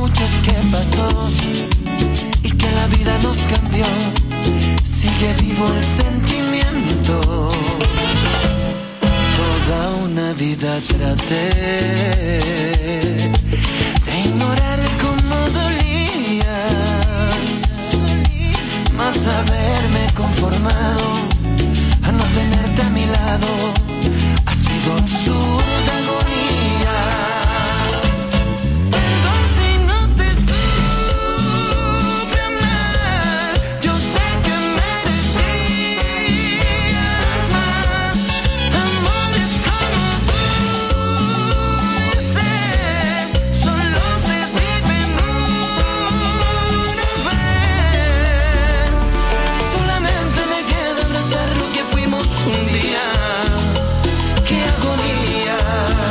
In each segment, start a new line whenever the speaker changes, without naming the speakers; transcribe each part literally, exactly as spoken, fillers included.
noches que pasó y que la vida nos cambió, sigue vivo el sentimiento. Toda una vida traté de ignorar cómo dolías, más haberme conformado a no tenerte a mi lado ha sido absurda agonía. Perdón si no te supe amar, yo sé que merecías más. Amores como tú, ese solo se vive una vez. Solamente me queda abrazar lo que fuimos un día. ¡Qué agonía!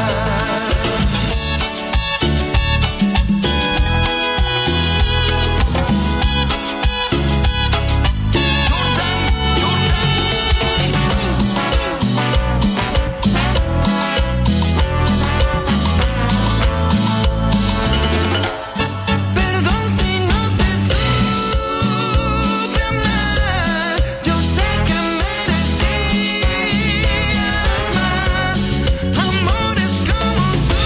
Perdón si no te supe amar, yo sé que merecías más. Amores como tú,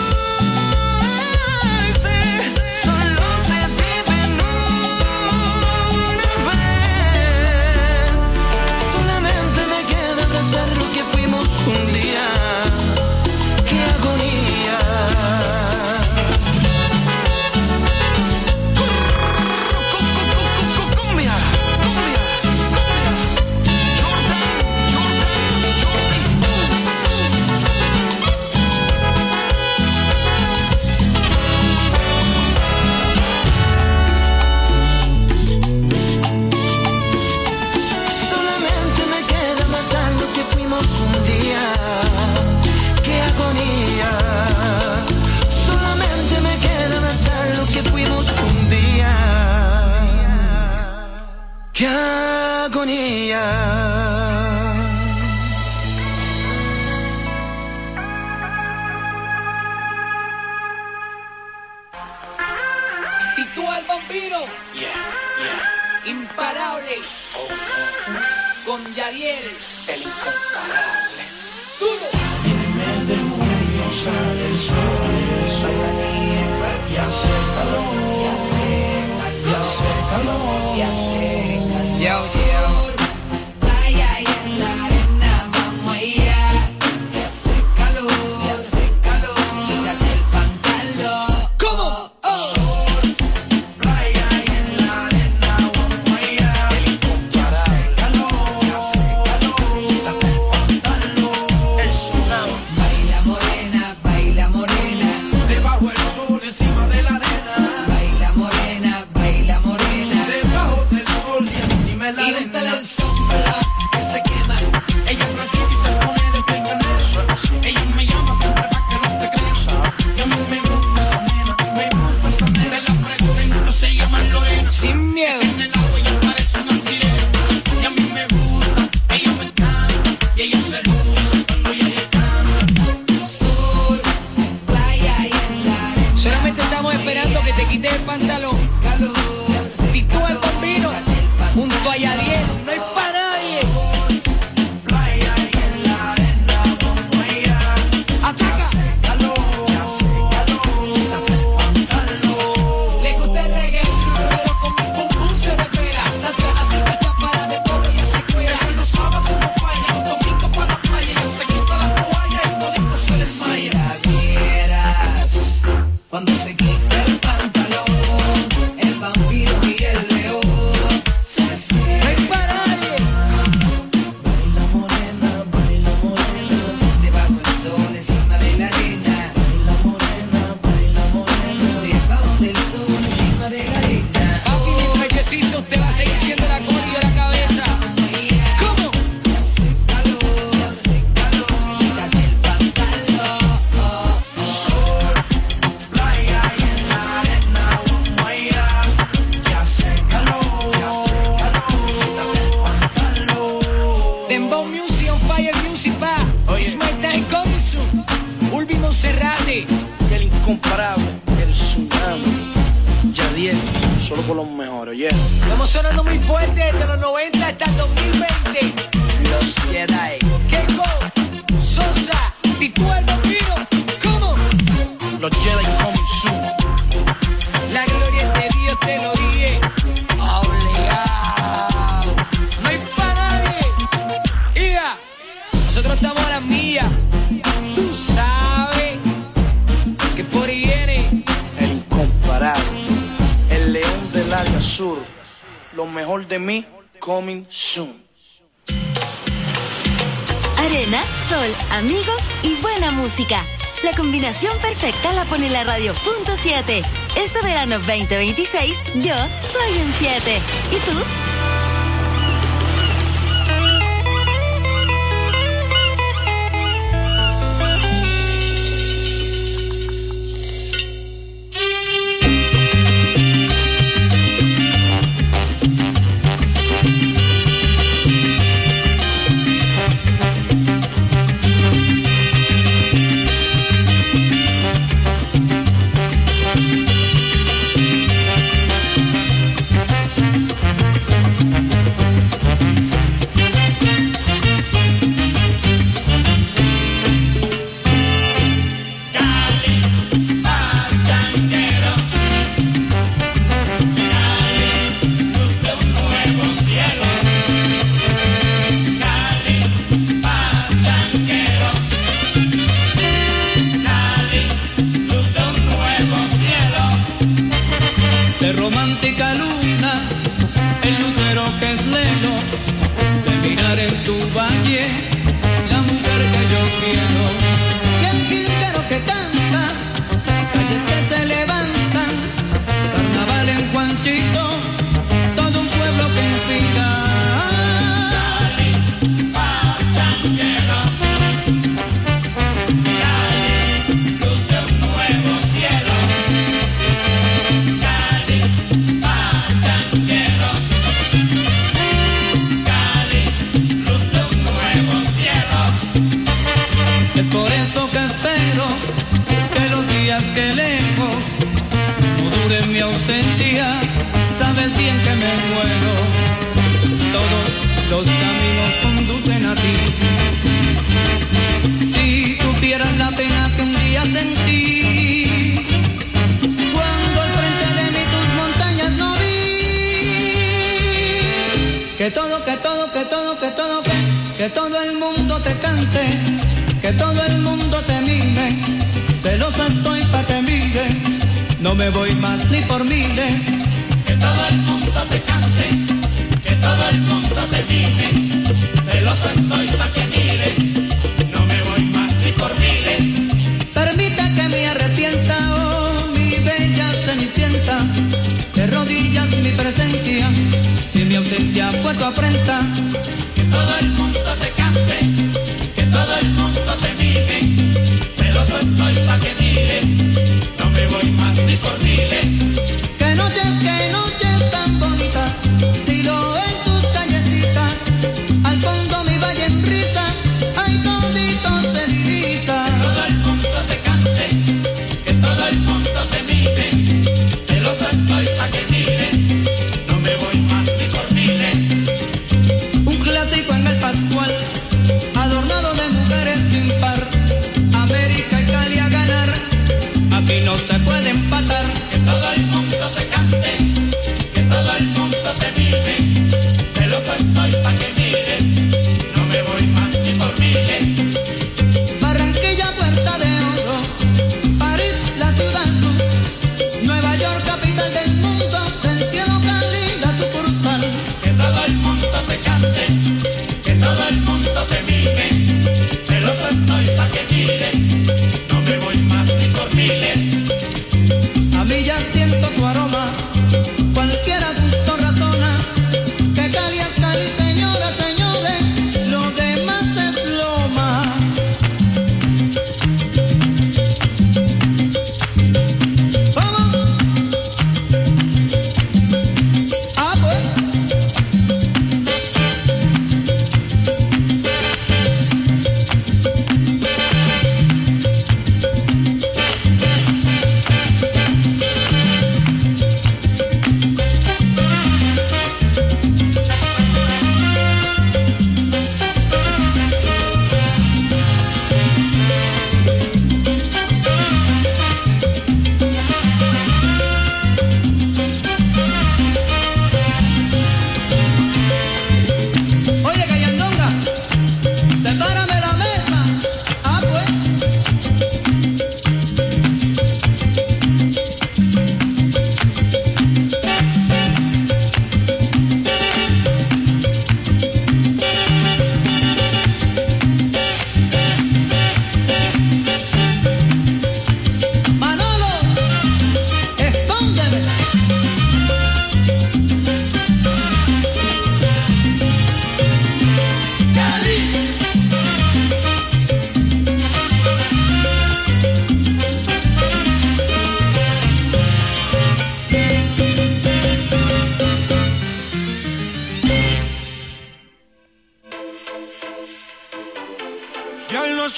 ese solo se viven una vez. Solamente me queda abrazar lo que fuimos un día. ¡Qué agonía! Cumbia, cumbia, cumbia. Jordan, Jordan, solamente me queda abrazar lo que fuimos un día. ¡Qué agonía! Solamente me queda abrazar lo que fuimos un día. ¡Qué agonía!
Titú el Bambino. Imparable. Con Yadiel.
El incomparable.
Duro.
En el mes de junio sale el sol.
Va saliendo el
Y hace
sol.
calor.
Y hace
Y hace calor.
calor. Y hace calor.
Yo,
Playa y en la arena vamos allá. Y hace calor. Y hace calor. Quítate el pantalón. ¿Cómo? Oh.
Playa y en la arena vamos allá. El incomparable. Y hace calor. Quítate el pantalón. El tsunami.
Baila morena, baila morena.
Debajo el sol, encima de la arena.
Baila morena, baila morena.
Debajo del sol y encima de la
Y
arena.
úntale el sombra que se quema.
Ella practica y se pone de permanencia. Ella me llama siempre para que no te creas. Y a mí me gusta esa nena, me gusta esa nena. Te la presento, se llama Lorena.
Sin miedo.
En el agua ella parece una sirena. Y a mí me gusta, ella me encanta. Y ella se luce cuando ella canta.
Sur, playa y en la arena.
solamente estamos esperando que te quites el pantalón.
Calor.
Titú el Bambino, junto a Yadiel, no hay para nadie.
Playa y en la arena vamos allá.
Ataca.
Calor, hace calor, quítate el pantalón.
Le gusta el reggae, pero con mi pum pum se despega. La traja siempre está para de pobre y se cuida.
Eso los sábados no falla, los domingos para la playa. Ella se quita la toalla y todito se les
Si
maya.
la vieras cuando se quita el pantalón, el vampiro y el león se
No hay
cierran.
para nadie.
Baila morena, baila morena.
Debajo del sol, encima de la arena.
Baila morena, baila morena.
Debajo del sol, encima de la arena.
Papi, mientras que existe, usted va a seguir siendo la cola y la cabeza. ¿Cómo?
Hace calor, hace calor. Quítate el pantalón.
Playa diez, solo con los mejores, yeah.
Estamos sonando muy fuerte desde los noventa hasta el dos mil veinte.
Los Jedi.
Keiko, Sosa, Titú el Bambino. ¿Cómo?
Los Jedi coming soon.
La gloria es de Dios, te lo dije. Obligado. No hay para nadie. Hija, nosotros estamos a las millas. Tú sabes que por ahí viene
El incomparable, el león del área sur. Lo mejor de mí, coming soon.
Arena, sol, amigos y buena música. La combinación perfecta la pone la radio punto siete. Este verano veinte veintiséis, yo soy un siete. ¿Y tú?
Que todo, que todo, que todo, que todo, que, que todo el mundo te cante, que todo el mundo te mime, celosa estoy pa' que mire, no me voy más ni por miles. Que todo el mundo te cante, que todo el mundo te mime, celosa estoy pa' que mires, no me voy más ni por miles. Permita que me arrepienta, oh mi bella cenicienta, de rodillas mi presencia, si mi ausencia fue tu afrenta. Que todo el mundo te cante, que todo el mundo te mime, celoso estoy pa' que mires, no me voy más ni por miles. Que noches, que noches tan bonitas, si lo en tus callecitas, al fondo mi valle en risa, ay todito se divisa. Que todo el mundo te cante, que todo el mundo te mime, celoso estoy pa' que mires, no me voy más ni por miles. Un clásico en el Pascual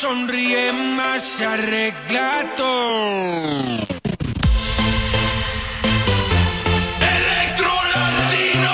sonríe más se arregla todo.
Electro Latino,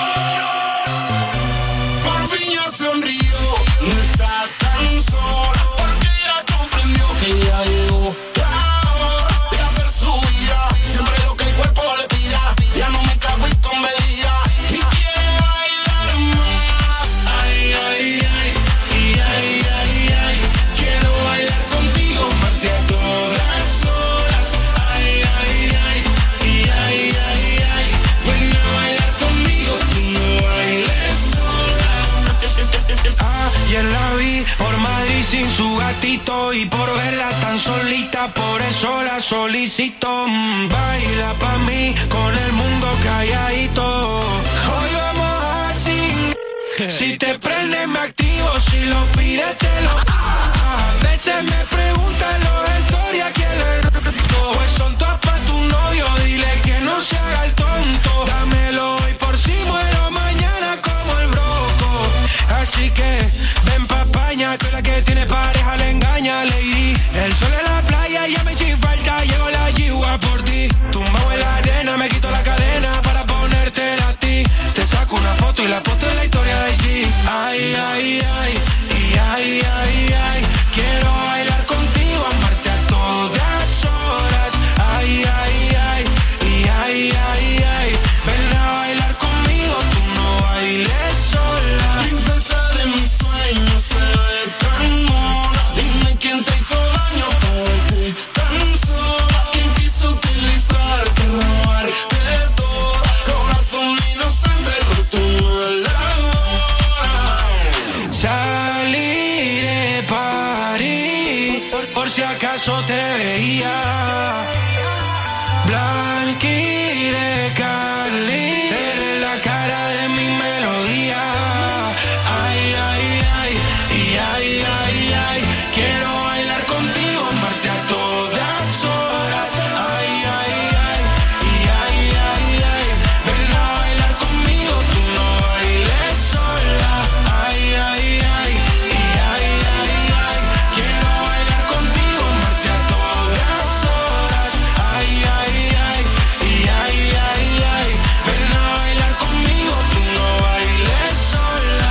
por fin ya sonrió, no está tan sola, porque ya comprendió que ya llegó la hora de hacer su vida, siempre lo que el cuerpo le pida, ya no me cago y con medida, y quiere bailar más. Ay, ay, ay, y ay, ay, ay, quiero bailar contigo, parte a todas horas. Ay, ay, ay, y ay, ay, ay, ven a bailar conmigo, tú no bailes sola.
Ayer la vi por Madrid sin su gatito y por verla tan solita, por eso la solicito. Mm, baila pa' mí con el mundo calladito. Hoy vamos así. Si te prende me activo, si lo pides te lo. A veces me preguntan los historias quién le roto. Pues son todas pa' tu novio, dile que no se haga el tonto. Dámelo hoy por si muero mañana como el broco. Así que ven pa' España, que la que tiene pareja le engaña, lady. El sol en la playa ya me sin falta, llegó la yigua por ti. Tumbado en la arena, me quito la cadena para ponértela a ti. Te saco una foto y la posto en la historia de G. Ay, ay, ay, y ay, ay, ay, quiero bailar contigo, amarte a todas horas. Ay, ay, ay, y ay, ay, ay, ven a bailar conmigo, tú no bailes sola.
Princesa de mis sueños, se ve tan mona. Dime quién te hizo daño para verte tan sola. Quién quiso utilizarte, robarte todo. Corazón inocente, roto en la hora.
Salí de París, por si acaso te veía. Blanqui de Cali, eres la cara de mi melodía. Ay, ay, ay, y ay, ay, ay, quiero bailar contigo, amarte a todas horas. Ay, ay, ay, y ay, ay, ay, ven a bailar conmigo, tú no bailes sola. Ay, ay, ay, y ay, ay, ay, quiero bailar contigo, amarte a todas horas. Ay, ay, ay, y ay, ay, ay, ven a bailar conmigo, tú no bailes sola.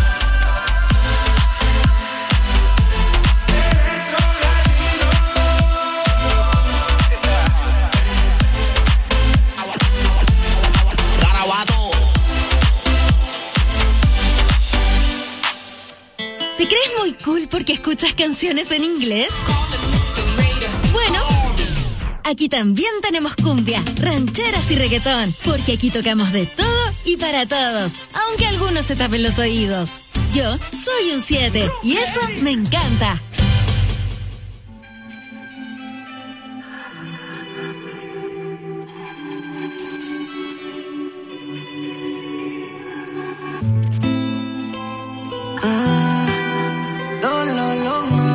Garabato.
¿Te crees muy cool porque escuchas canciones en inglés? Bueno, aquí también tenemos cumbia, rancheras y reggaetón, porque aquí tocamos de todo y para todos, aunque algunos se tapen los oídos. Yo soy un siete y eso me encanta.
No, no, no, no.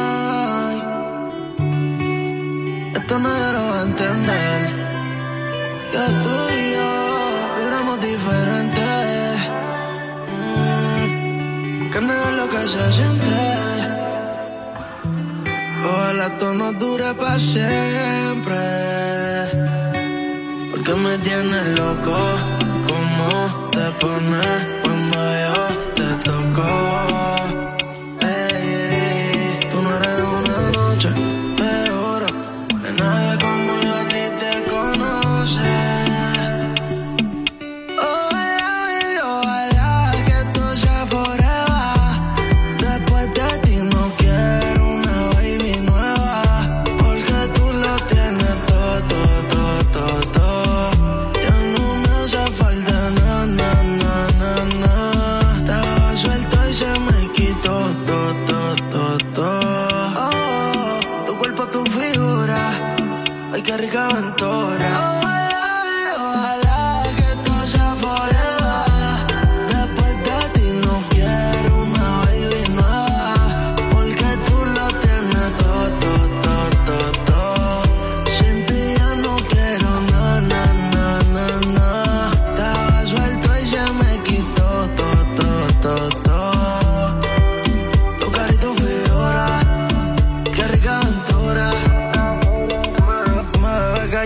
Esto nadie lo va a entender. Que tú y yo vibramos diferentes. Mm, que negar lo que se siente. Ojalá esto no dure para siempre. Porque me tienes loco. ¿Cómo te pones cuando yo te toco? Qué rica aventura. Ojalá, ojalá que esto sea forever. Después de ti no quiero una baby nueva, porque tú lo tienes todo, todo, todo, todo, todo. Sin ti ya no quiero nada, nada, nada, nada. Estaba suelto y se me quitó todo, todo, todo, todo. Tu carita, tu figura,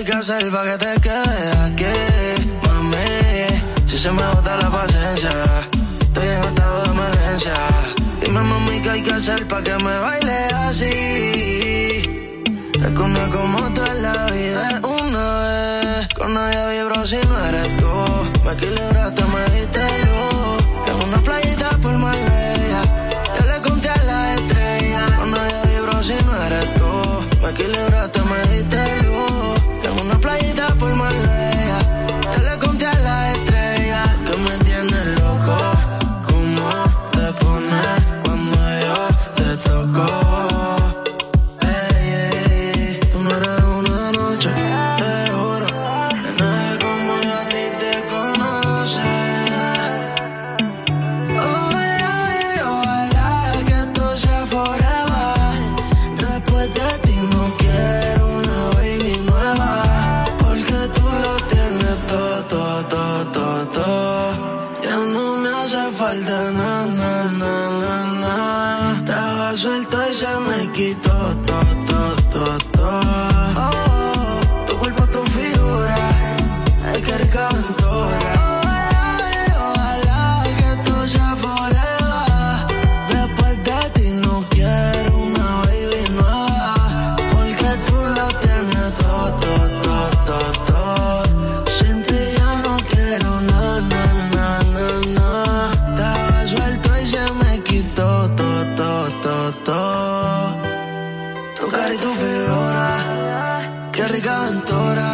hay que hacer pa' que te quedes aquí, mami? Si se me agota la paciencia, estoy en estado de emergencia. Dime, mami, ¿qué hay que hacer pa' que me baile así? Es que una como tú en la vida es una vez. Con nadie vibro si no eres tú. Me equilibraste, me diste luz. En una playita por Marbella, yo le conté a las estrellas. Con nadie vibro si no eres tú. Me equilibraste, me diste luz. En una playita por Marbella, yo le conté a las estrellas. Que me tienes loco, cómo te pones cuando yo te toco. Ey, ey, tú no eres una noche, te juro, que nadie como yo a ti te conoce. Ojalá y ojalá que esto sea forever. Después de ti no quiero una baby nueva, porque tú lo tienes todo, todo, todo, todo, todo. Ya no me hace falta nada, na, na, na, na. Estaba suelto y se me quitó todo, todo, todo, todo. Oh, tu cuerpo, tu figura, ay, qué rica aventura. Ojalá y ojalá que esto sea forever. Después de ti no quiero una baby nueva, porque tú lo tienes todo, todo, todo, todo, todo. Sin ti ya no quiero na, na, na, na, na. Estaba suelto y se me quitó todo, todo, todo, todo. Tu cara y tu figura, qué rica aventura.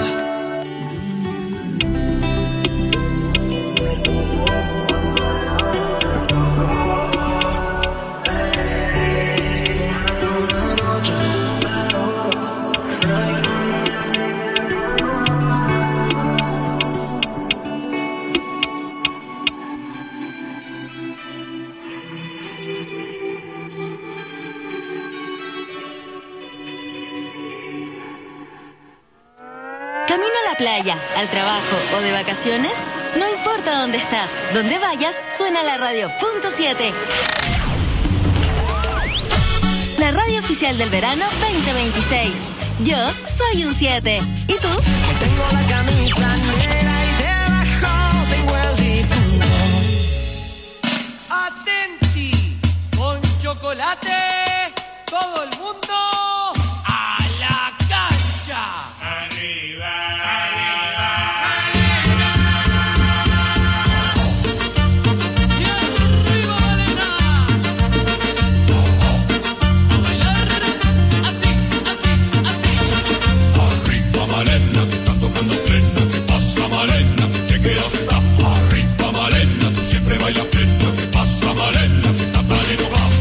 ¿Camino a la playa, al trabajo o de vacaciones? No importa dónde estás, donde vayas, suena la radio punto siete. La radio oficial del verano veinte veintiséis. Yo soy un siete. ¿Y tú?
Tengo la camisa negra y debajo tengo el difunto.
Atenti, con chocolate, todo el mundo a la cancha. Arriba, arriba, Malena. Y arriba, Malena. A bailar así, así, así.
Arriba, Malena, te están tocando plena. ¿Qué pasa, Malena? ¿Te quedas acá? Arriba, Malena, tú siempre bailas plena. ¿Qué pasa, Malena? Que estás tan enojada.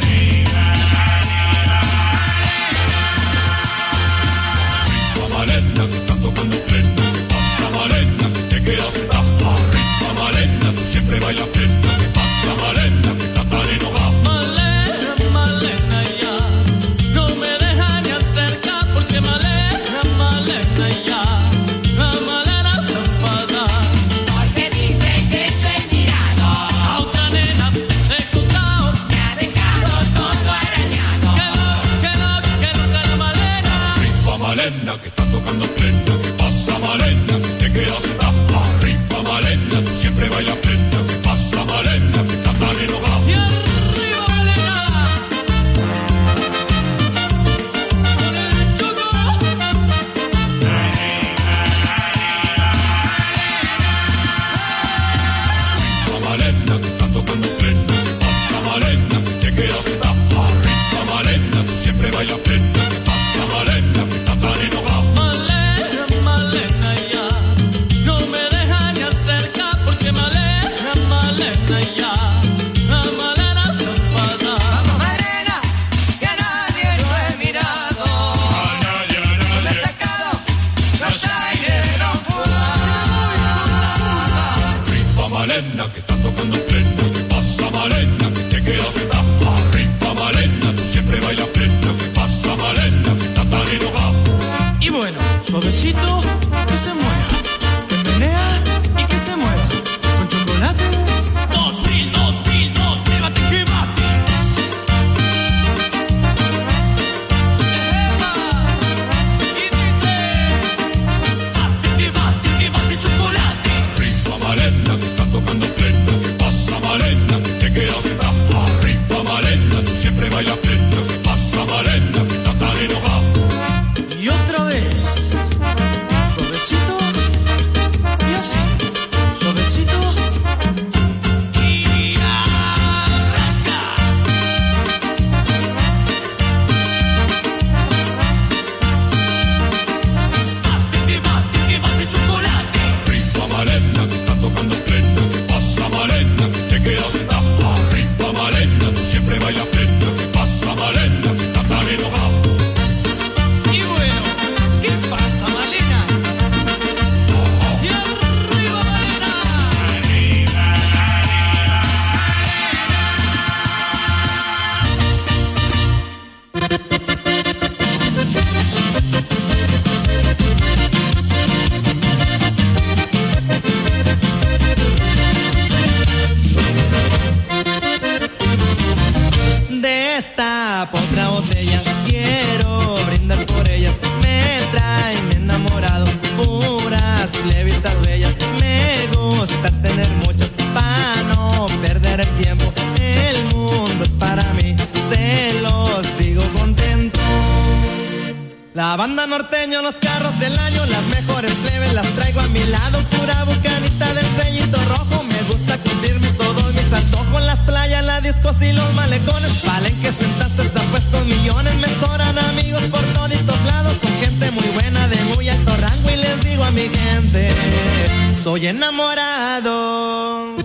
Malena, te están tocando plena. ¿Qué pasa, Malena? Te quedas acá. Arriba, Malena, tú siempre bailas plena. ¿Qué pasa, Malena? Que estás tan enojada.
Malena, Malena, ya no me deja ni acercar, porque Malena, Malena, ya la Malena se enfada. Porque dice que estoy mirando a otra nena de Cutao, me ha dejado todo arañado. Que no, que no, que no, que la Malena.
Arriba, Malena, que están tocando plena. ¿Qué pasa, Malena? Te quedas acá. Arriba, Malena, tú siempre bailas plena. ¿Qué pasa, Malena? Que estás tan enojada.
Y arriba, Malena. Con el choco.
Malena, te están tocando plena. ¿Qué pasa, Malena? Te quedas acá. Arriba, Malena, tú siempre bailas plena. ¿Qué pasa, Malena? Que estás tan enojada.
Malena, Malena, ya no me deja ni acercar, porque Malena, Malena, ya la Malena se enfada. Vamos, Malena, que a nadie lo he mirado. Me he sacado los aires de los
Arriba, Malena, que están tocando plena. ¿Qué pasa, Malena? Te quedas acá. Arriba, Malena, tú siempre bailas plena. ¿Qué pasa, Malena? Que estás tan enojada.
Y bueno, suavecito, que se mueva, que menea y que se mueva. Con chocolate. Dos mil, dos mil, dos, llévate que bate. Epa, y dice.
banda norteño, los carros del año, las mejores plebes las traigo a mi lado. Pura bucanita del sellito rojo, me gusta cumplirme todos mis antojos. Las playas, las discos y los malecones, palenque sentaste, está puesto millones. Me sobran amigos por toditos lados, son gente muy buena de muy alto rango. Y les digo a mi gente, soy enamorado.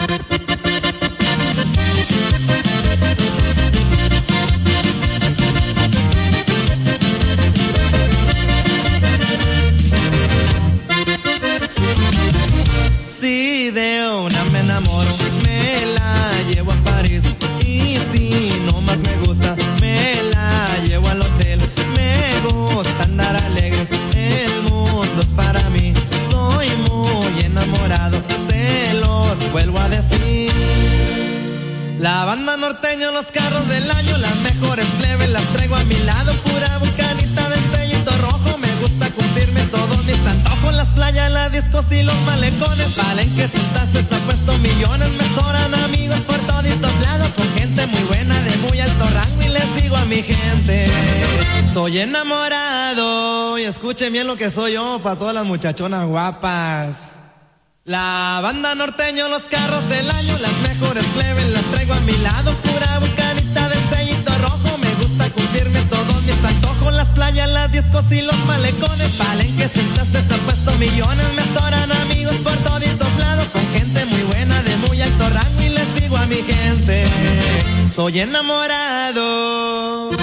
Si de una me enamoro, me la llevo a París. Y si no más me gusta, me la llevo al hotel. Me gusta andar alegre, el mundo es para mí. Soy muy enamorado, se los vuelvo a decir. La banda norteño, los carros del año, las mejores plebes las traigo a mi lado. Pura bucanita del sellito rojo, me gusta cumplirme todos mis antojos. Las playas, las discos y los malecones, palenque sentaste, está puesto millones. Me sobran amigos por toditos lados, son gente muy buena de muy alto rango. Y les digo a mi gente, soy enamorado. Y escuchen bien lo que soy yo, para todas las muchachonas guapas. La banda norteño, los carros del año, las mejores plebes las traigo a mi lado. Pura bucanita del sellito rojo, me gusta cumplirme todos mis antojos. Las playas, las discos y los malecones, palenque sentaste, está puesto millones. Me sobran amigos por toditos lados, son gente muy buena de muy alto rango. Y les digo a mi gente, soy enamorado.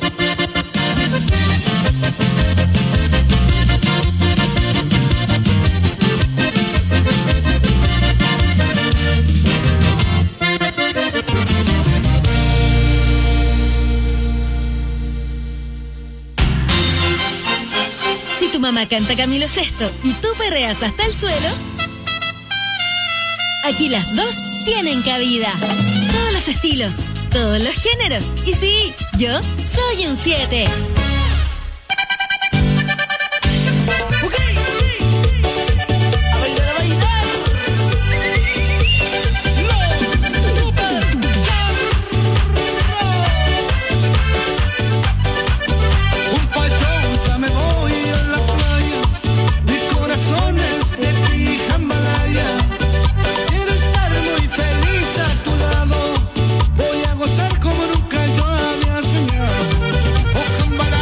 Si tu mamá canta Camilo Sesto y tú perreas hasta el suelo, aquí las dos tienen cabida. Todos los estilos, todos los géneros. Y sí, yo soy un siete.
Como nunca yo había soñado.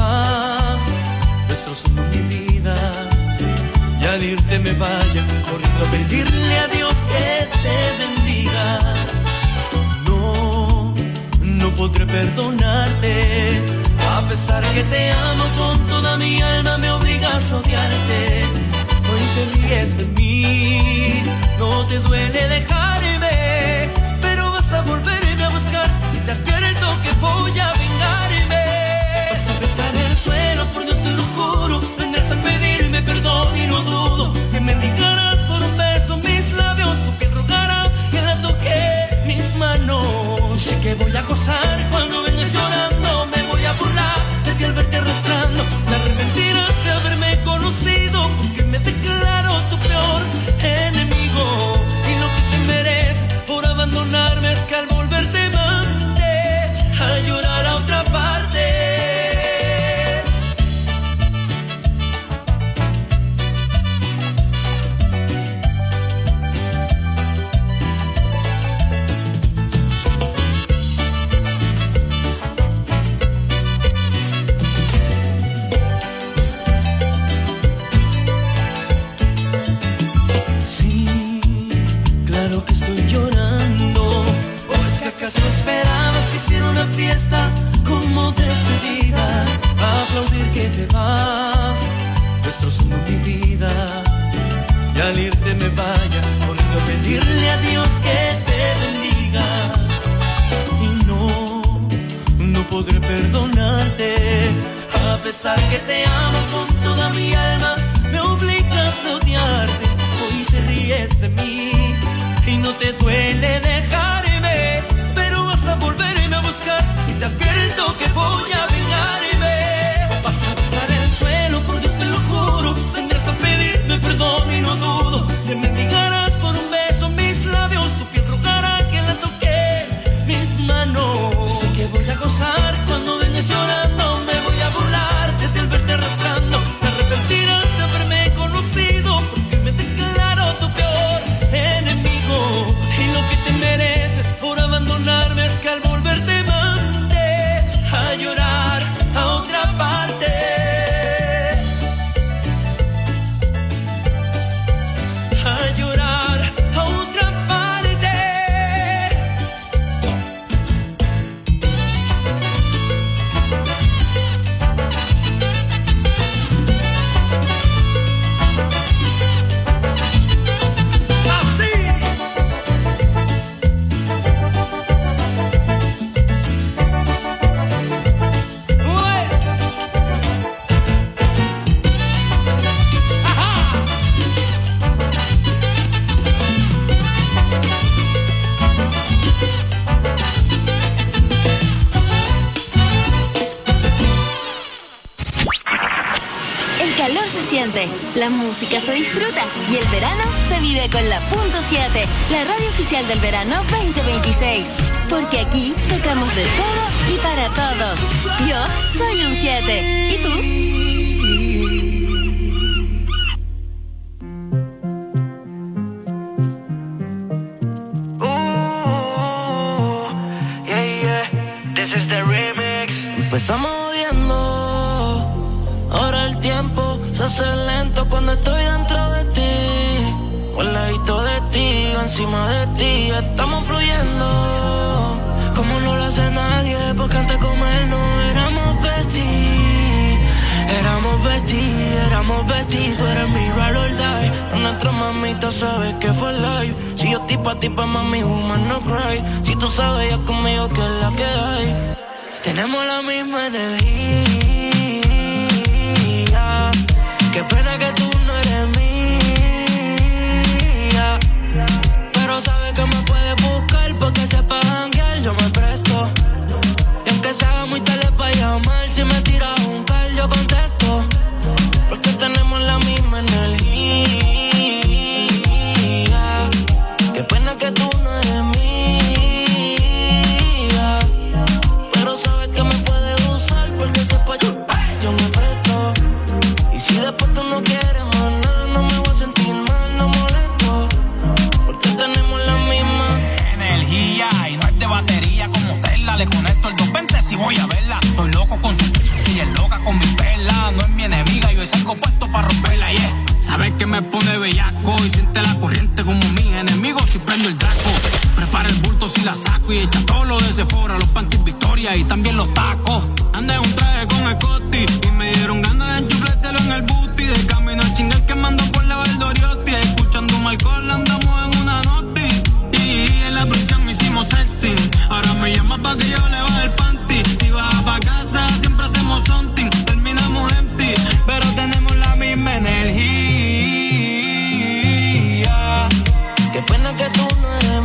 vas, destrozó mi vida. Y al irte me vaya corriendo a pedirle a Dios que te bendiga. No, no podré perdonarte. A pesar que te amo con toda mi alma, me obligas a odiarte. Hoy te ríes de mí, no te duele dejarme, pero vas a volverme a buscar y te advierto que voy a vengarme. Vas a besar el suelo, por Dios te lo juro, vendrás a pedirme perdón y no dudo que me indicarás por un beso mis labios, tu piel rogará que la toque mis manos. Sé que voy a gozar cuando vengas llorando, me voy a burlar de ti al verte arrastrando. Te arrepentirás de haberme conocido, porque me declaro tu peor enemigo. Y lo que te mereces por abandonarme es que al volver te mande a llorar a otra parte. ¿Acaso esperabas que hiciera una fiesta como despedida? Aplaudir que te vas, destrozando mi vida. Y al irte me vaya corriendo a pedirle a Dios que te bendiga. Y no, no podré perdonarte. A pesar que te amo con toda mi alma, me obligas a odiarte. Hoy te ríes de mí y no te duele dejarme, vas a volverme a buscar y te advierto que voy a vengarme. Vas a besar el suelo, por Dios te lo juro, vendrás a pedirme perdón y no dudo que me mendigarás por un beso mis labios, tu piel rogará que la toque mis manos. Sé que voy a gozar cuando vengas llorando, me voy a burlar de ti al verte arrastrando. Te arrepentirás de haberme conocido, porque me declaro tu peor enemigo. Y lo que te mereces por abandonarme es que al volver te mande a llorar a otra parte. A llorar a otra parte. Así.
La música se disfruta y el verano se vive con la punto siete, la radio oficial del verano veinte veintiséis. Porque aquí tocamos de todo y para todos. Yo soy un siete. ¿Y tú?
Empezamos odiando, ahora el tiempo se hace lento cuando estoy dentro de ti. Al ladito de ti, encima de ti, estamos fluyendo como no lo hace nadie, porque antes de comer no éramos besties. Éramos besties, éramos besties, tú eres mi ride or die. Nuestra mamita sabe que fue live. Si yo tipa tipa mami, woman no cry. Si tú sabes ya conmigo que es la que hay. Tenemos la misma energía. Qué pena que tú no eres mía. Pero sabes que me puedes buscar porque sepa janguear, yo me presto. Y aunque sea muy tarde para llamar, si me tiras un call yo contesto. Porque tenemos la misma energía. Qué pena que tú no eres mía. Porque sepa yo, yo me presto. Y si después tú no
bellaco y siente la corriente como mis enemigos si prendo el draco. Prepara el bulto si la saco y echa todo lo de Sephora, los panties Victoria y también los tacos. Andé un traje con Scotty y me dieron ganas de enchuflárselo en el booty. De camino al chingal quemando por la Valdoriotti, escuchando un alcohol andamos en una noti. Y en la prisión hicimos sexting, ahora me llama pa' que yo le baje el panty. Si vas pa' casa siempre hacemos something, terminamos empty, pero tenemos la misma energía.
Qué pena que tú no eres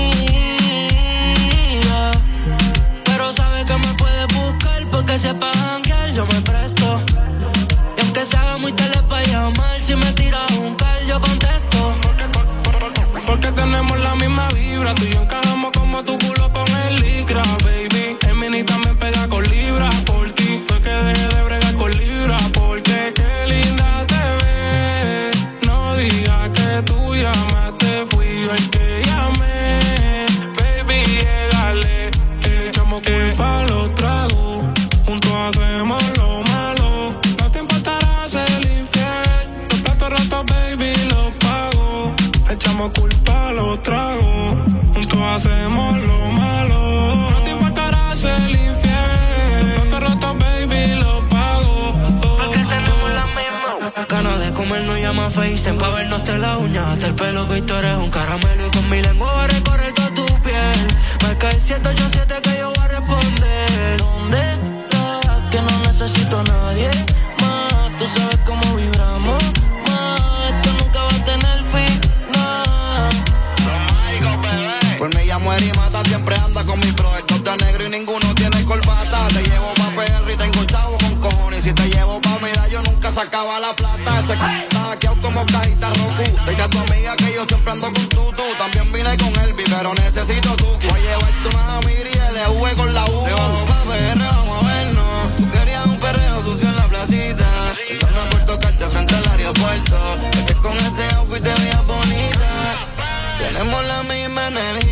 mía, pero sabes que me puedes buscar porque sepa janguear, yo me presto. Y aunque se haga muy tarde pa' llamar, si me tiras un call yo contesto.
Porque tenemos la misma vibra, tú y yo encajamos como tu culo con el licra, baby. El mini también pega con libra por ti. Fue que dejé de bregar con libra porque qué linda te ves. No digas que tú llamaste, fui yo el que llamé. Baby, llegale, le echamos culpa a los tragos. Juntos hacemos lo malo, no te importará ser infiel. Los platos rotos, baby, los pago. Le echamos culpa a los tragos. Juntos hacemos lo malo, no te importará ser infiel. Los platos rotos, baby, los pago.
Porque tenemos la misma ganas de comer, no llama FaceTime pa' vernos de la uña hasta el pelo, que tú eres un caramelo y con mi lengua voy a recorrer toda tu piel. Marca el siete ocho siete que yo voy a responder. ¿Dónde estás? Que no necesito a nadie más. Tú sabes cómo vibramos más. Esto nunca va a tener final.
Pues me llamo Eri Mata, siempre anda con mi bro. El dos de negro y ninguno tiene corbata. Te llevo pa' P R y tengo chavo con cojones. Si te llevo pa' medallo nunca sacaba la plata. Ese c*** está hackeado como cajita Roku. Te a tu amiga que yo siempre ando con tutu. También vine con Elvi, pero necesito tu. Voy a llevarte una Miri y L V con la U. Te bajo pa' P R, vamos a vernos. Tú querías un perreo sucio en la placita. Entonces por tocarte frente al aeropuerto. Es que con ese outfit te veías bonita. Tenemos la misma energía.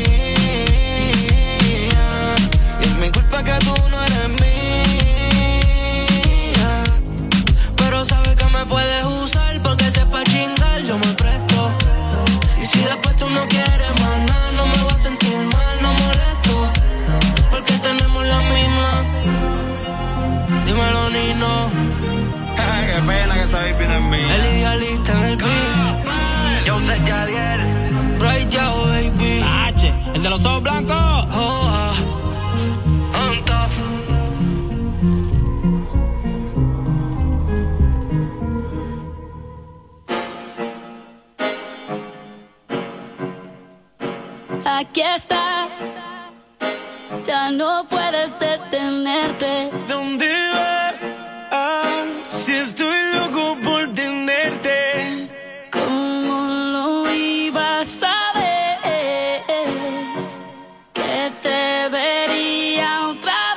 Y es mi culpa que tú no eres mía.
Pero sabes que me puedes usar porque sepa chingar, yo me presto. Y si después tú no quieres más nada, no me voy a sentir mal, no molesto. Porque tenemos la misma. Dímelo, Nino.
Qué pena que esa baby no es mía.
El idealista en el beat. Yo sé Yadier. Bright Yao, baby.
H, el de los ojos blancos.
Oh, ah. On top.
Aquí estás, ya no puedes detenerte.
¿Dónde vas? Ah, si estoy loco por tenerte.
¿Cómo lo ibas a ver? Que te vería otra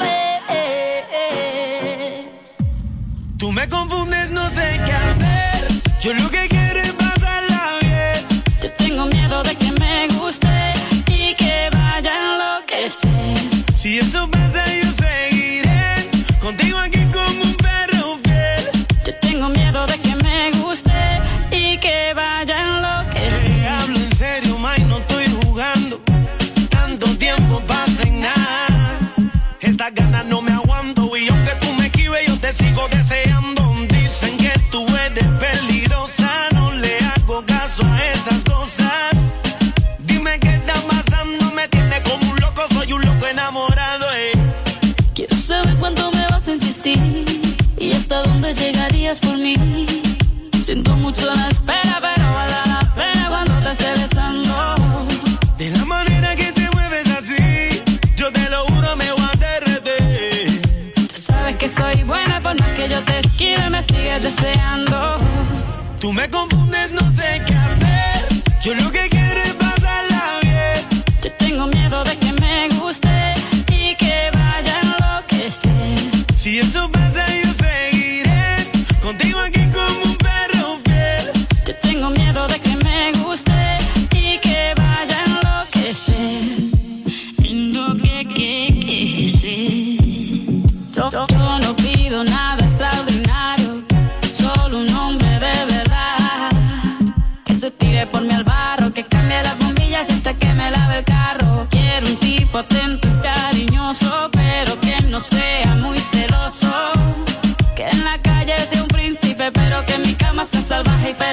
vez.
Tú me confundes, no sé qué hacer. Yo lo que quiero es pasarla bien.
Yo tengo miedo de que me guste y que vaya a enloquecer.
Si eso pasa, yo seguiré contigo aquí como un perro fiel.
Yo tengo miedo de que me guste y que vaya a enloquecer.
Te hablo en serio, May, no estoy jugando. Tanto tiempo pasa en nada. Estas ganas no me aguanto y aunque tú me esquives, yo te sigo deseando. Dicen que tú eres peligrosa, no le hago caso a esas cosas. Dime qué está pasando, me tiene como un loco, soy un loco enamorado, eh.
Quiero saber cuánto me vas a insistir y hasta dónde llegarías por mí. Siento mucho la espera, pero vale la pena cuando te esté besando.
De la manera que te mueves así, yo te lo juro, me voy a derretir.
Tú sabes que soy buena, por más que yo te esquive, me sigues deseando.
Tú me confundes, no sé qué hacer. Yo lo que quiero es pasarla bien.
Yo tengo miedo de que me guste y que vaya a enloquecer.
Si eso pasa, yo seguiré contigo aquí como un perro fiel.
Yo tengo miedo de que me guste y que vaya a enloquecer. Enloquecer. Yo, yo no pido nada extraordinario, solo un hombre de verdad.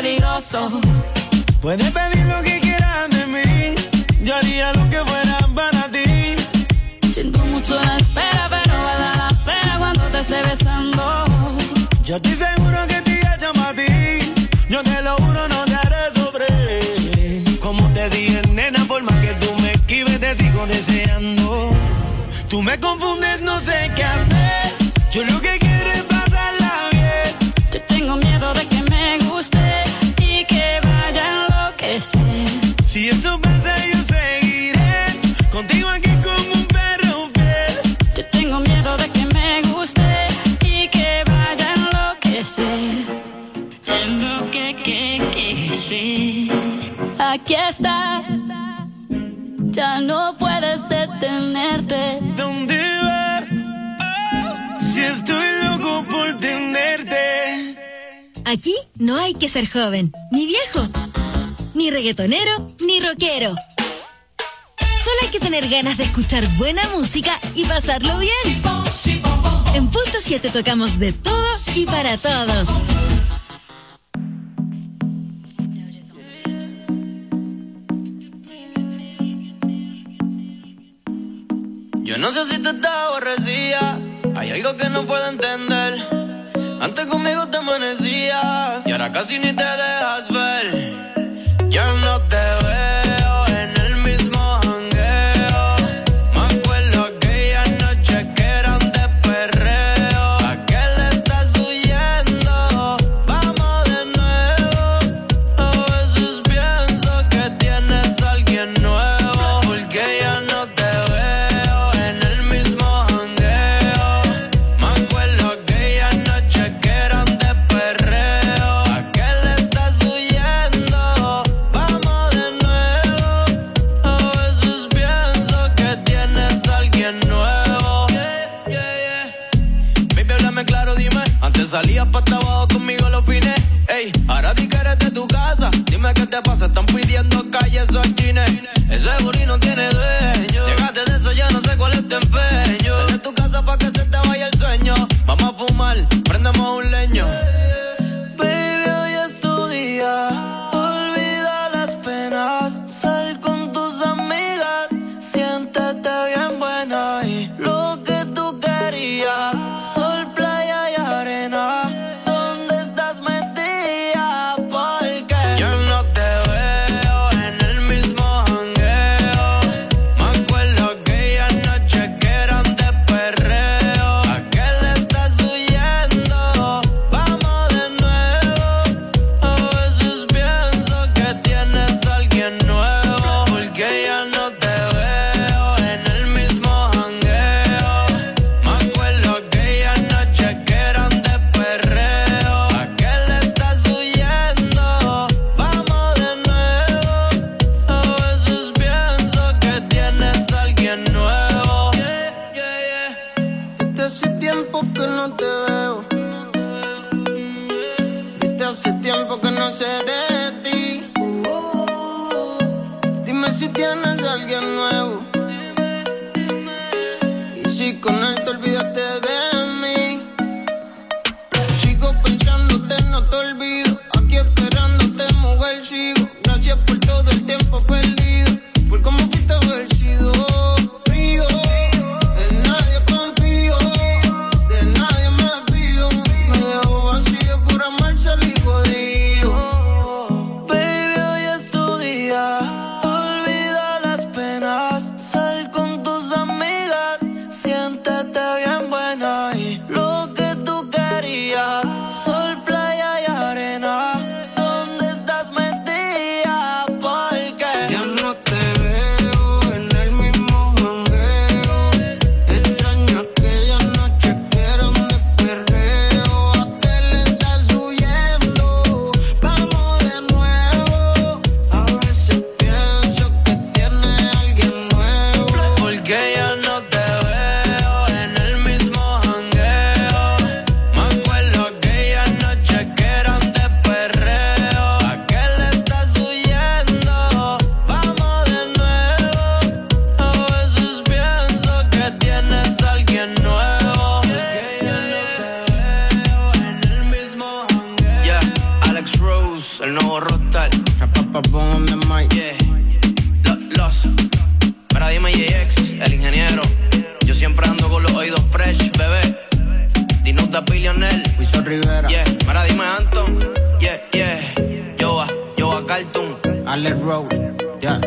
peligroso.
Puedes pedir lo que quieras de mí, yo haría lo que fuera para ti.
Siento mucho la espera, pero vale la pena cuando te esté besando.
Yo estoy seguro que te llama a ti, yo te lo juro, no te haré sufrir. Como te dije, nena, por más que tú me esquives, te sigo deseando. Tú me confundes, no sé qué hacer, yo lo que quiero es pasarla bien.
Yo tengo miedo de que me guste y que vaya a enloquecer.
Si eso pasa, yo seguiré contigo aquí como un perro fiel.
Yo tengo miedo de que me guste y que vaya a enloquecer. Lo que, que, que, sí. Aquí estás, ya no puedes detenerte.
¿Dónde vas? Si estoy loco por tenerte.
Aquí no hay que ser joven, ni viejo, ni reggaetonero, ni rockero. Solo hay que tener ganas de escuchar buena música y pasarlo bien. En Punto siete tocamos de todo y para todos.
Yo no sé si tú estás aborrecida, hay algo que no puedo entender. Antes conmigo te amanecías y ahora casi ni te dejas ver. Ya no te veo en el mismo jangueo. Me acuerdo aquella noche que eran de perreo. ¿A qué le estás huyendo? Vamos de nuevo. A veces pienso que tienes a alguien nuevo, porque ya no te veo en el mismo jangueo. Me acuerdo aquella noche que eran de perreo. ¿A qué le estás huyendo? Vamos de nuevo. A veces pienso que tienes a alguien nuevo. Yeah, yeah, yeah. Baby, háblame claro, dime. Antes salías pa' abajo conmigo los fines. Ey, ahora di que eres de tu casa. Dime qué te pasa, están pidiendo calles o chines. Ese booty no tiene dueño. Llegaste de eso, ya no sé cuál es tu empeño. Sal de tu casa pa' que se te vaya el sueño. Vamos a fumar, prendemos un leño. Baby, hoy es tu día. Olvida las penas. Sal con tus amigas. Siéntete bien buena y lo que tú querías. Sol, playa y arena. ¿Dónde estás metida? Porque yo no te veo en el mismo jangueo. Me acuerdo aquella noche que eran de perreo. ¿A qué le estás huyendo? Vamos de nuevo. A veces pienso que tienes a alguien nuevo, porque ya no te veo en el mismo jangueo. Me acuerdo aquella noche que eran de perreo. ¿A qué le estás huyendo? Vamos de nuevo. A veces pienso que tienes a alguien nuevo. Yeah, yeah, yeah. Desde hace tiempo que no te veo. Desde hace tiempo que no sé de ti. Dime si tienes a alguien nuevo. Y si con él te olvidaste de mí. Sigo pensándote, no te olvido. Aquí esperándote, mujer, sigo. Gracias por todo el tiempo perdido. Por cómo fuiste haber sido frío. En nadie confío, de nadie me fío. Me dejo vacío por amar, salí jodido. Baby, hoy es tu día. Olvida las penas. Sal con tus amigas. Siéntete bien buena y lo que tú querías. Sol, playa y arena. ¿Dónde estás metida?
Papón on the mic.
Yeah. Lo- Los. Para dime J X, el ingeniero. Yo siempre ando con los oídos fresh, bebé. Dinuta Billionaire.
Wiso Rivera.
Yeah. Para dime Anton. Yeah, yeah. Yo a, yo a Cartoon.
Alex Rose. Yeah.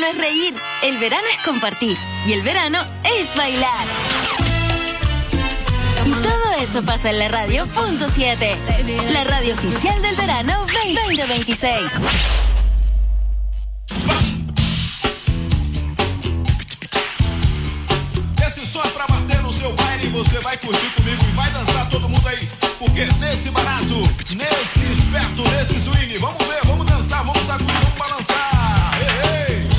verano es reír, el verano es compartir y el verano es bailar. Y todo eso pasa en la radio punto siete, la radio oficial del verano veinte veintiséis.
Esse som é pra bater no seu baile e você vai curtir comigo e vai dançar todo mundo aí. Porque nesse barato, nesse esperto, nesse swing, vamos ver, vamos dançar, vamos sacudir, vamos balançar. Ei, ei.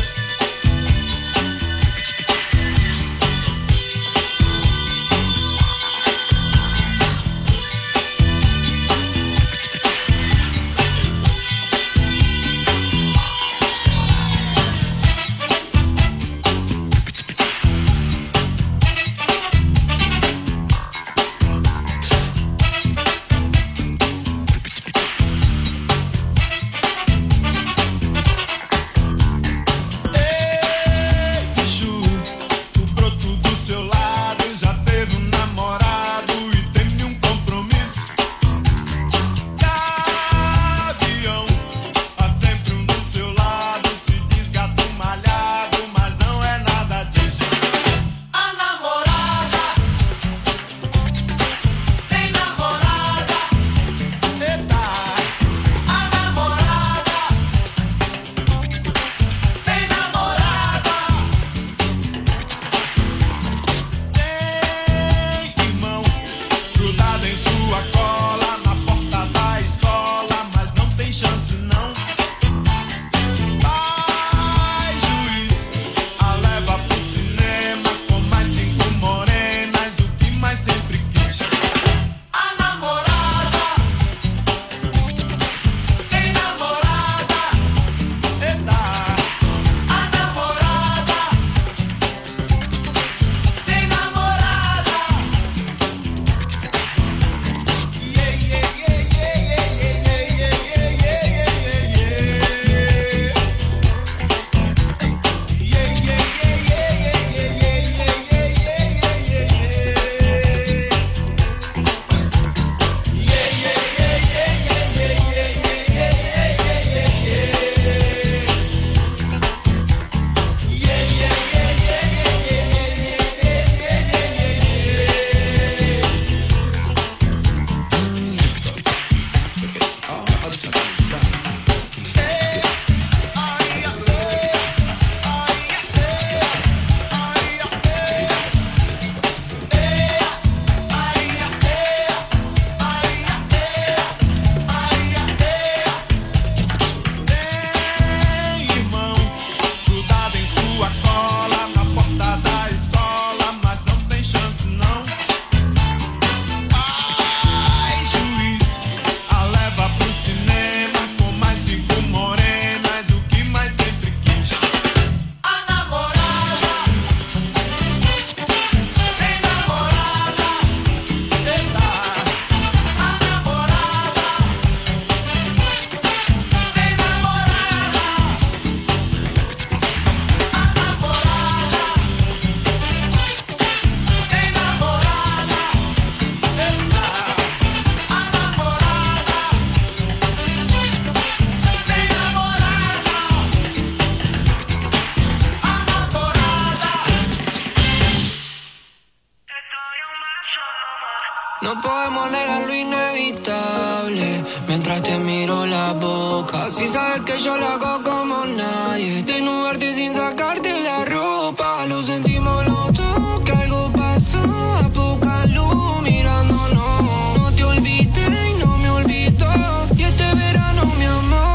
No podemos negar lo inevitable mientras te miro la boca. Si sabes que yo lo hago como nadie, desnudarte sin sacarte la ropa. Lo sentimos los dos, que algo pasó. A poca luz mirándonos. No te olvidé y no me olvidó. Y este verano, mi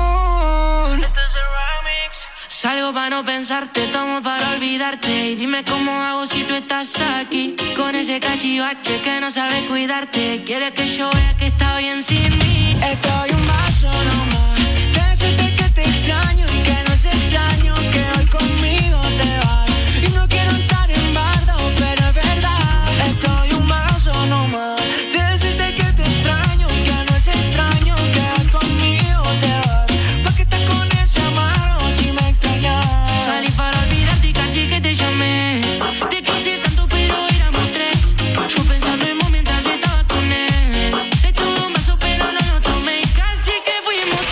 amor, este es el remix. Salgo para no pensarte, tomo para olvidarte. Y dime cómo hago si tú estás aquí. Con ese cachivache que no sabe cuidarte. Quiere que yo vea que está bien sin mí. Estoy un vaso nomás. Decirte que te extraño y que no es extraño que hoy conmigo te vas. Y no quiero entrar en bardo, pero es verdad. Estoy un vaso nomás. Decirte que te extraño y que no es extraño que hoy conmigo te vas. ¿Pa' qué estás con ese amargo si me extrañas? Salí para olvidarte y casi que te llamé. Te quise tanto pero éramos tres. Yo pensando en vos mientras estaba con él. Estuve un vaso pero no lo tomé. Casi que fuimos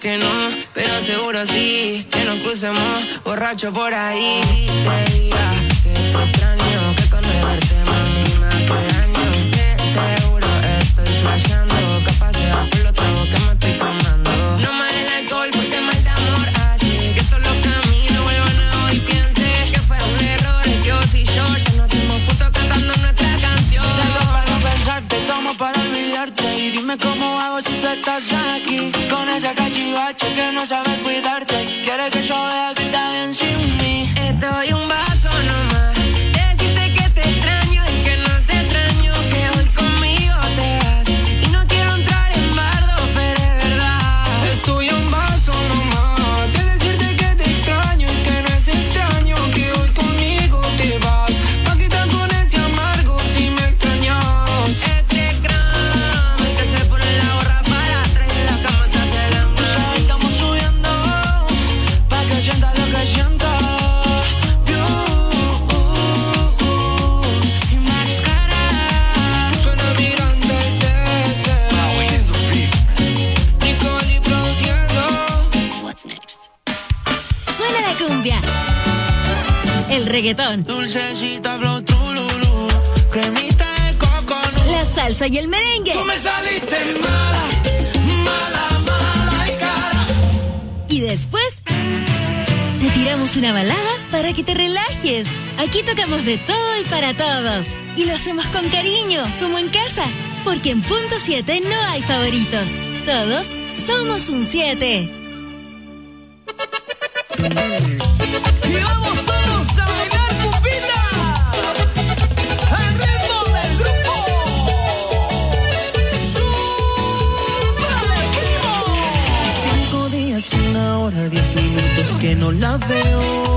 que no, pero seguro sí que nos crucemos borracho por ahí. Te diga que te extraño, que con de verte mami me hace daño. Sé seguro estoy flasheando, capaz sea por los tragos que me estoy tomando. No más el alcohol porque mal de amor así que todos los caminos vuelvan a hoy. Piense que fue un error, que vos y yo ya no estamos juntos cantando nuestra canción.
Salgo para no pensarte, tomo para olvidarte. Y dime cómo hago si tú estás aquí. Con ese cachivache que no sabe cuidarte. Quiere que yo vea que está bien sin mí.
Estoy un vaso nomás. Decirte que te extraño y que no se extraño que hoy conmigo te vas. Y no quiero entrar en bardo, pero es verdad.
Estoy un vaso nomás. De decirte que te extraño y que no es extraño que hoy conmigo te vas. Pa' quitar con ese amargo si me extrañas.
Este gram que se pone la gorra para atrás y en la cama te hace el amor.
Ya estamos subiendo pa' que sientas lo que siento. Y más cara suena mi grande C C. Nicole produciendo.
What's next? Suena la cumbia. El reggaetón.
Dulcecita flow trululú, cremita de coconut.
La salsa y el merengue.
Tú me saliste mala, mala, mala y cara.
Y después te tiramos una balada para que te relajes. Aquí tocamos de todo y para todos. Y lo hacemos con cariño, como en casa. Porque en Punto siete no hay favoritos. Todos somos un siete.
Y vamos todos a bailar cumbita al ritmo del grupo. ¡Súbale, primo! Cinco días, una hora, diez minutos que no la veo.